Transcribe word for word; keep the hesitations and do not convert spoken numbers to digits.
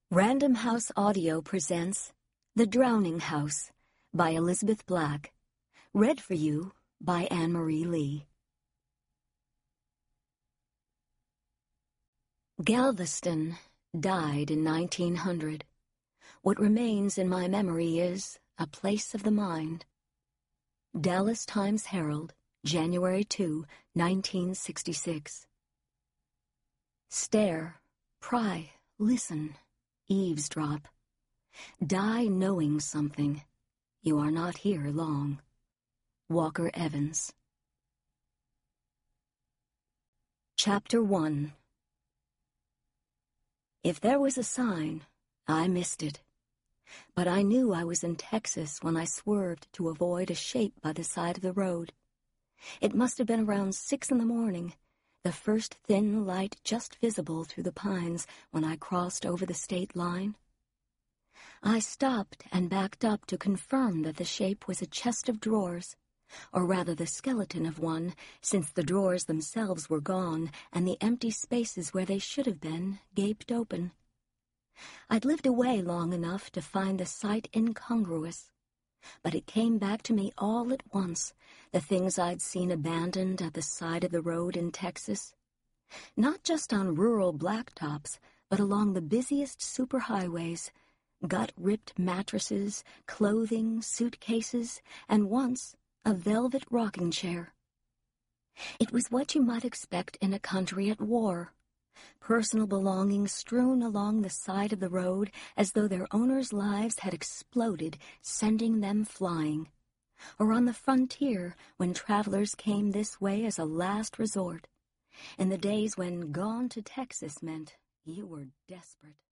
Random House Audio presents The Drowning House by Elizabeth Black, read for you by Anne-Marie Lee. Galveston died in nineteen hundred. What remains in my memory is A Place of the Mind. Dallas Times-Herald, January second, nineteen sixty-six. Stare, pry, listen, eavesdrop. Die knowing something. You are not here long. Walker Evans. Chapter one. If there was a sign, I missed it. But I knew I was in Texas when I swerved to avoid a shape by the side of the road. It must have been around six in the morning, the first thin light just visible through the pines when I crossed over the state line. I stopped and backed up to confirm that the shape was a chest of drawers, or rather the skeleton of one, since the drawers themselves were gone and the empty spaces where they should have been gaped open. I'd lived away long enough to find the sight incongruous, but it came back to me all at once, the things I'd seen abandoned at the side of the road in Texas. Not just on rural blacktops, but along the busiest superhighways, gut-ripped mattresses, clothing, suitcases, and once a velvet rocking chair. It was what you might expect in a country at war. Personal belongings strewn along the side of the road as though their owners' lives had exploded, sending them flying. Or on the frontier when travelers came this way as a last resort, in the days when gone to Texas meant you were desperate.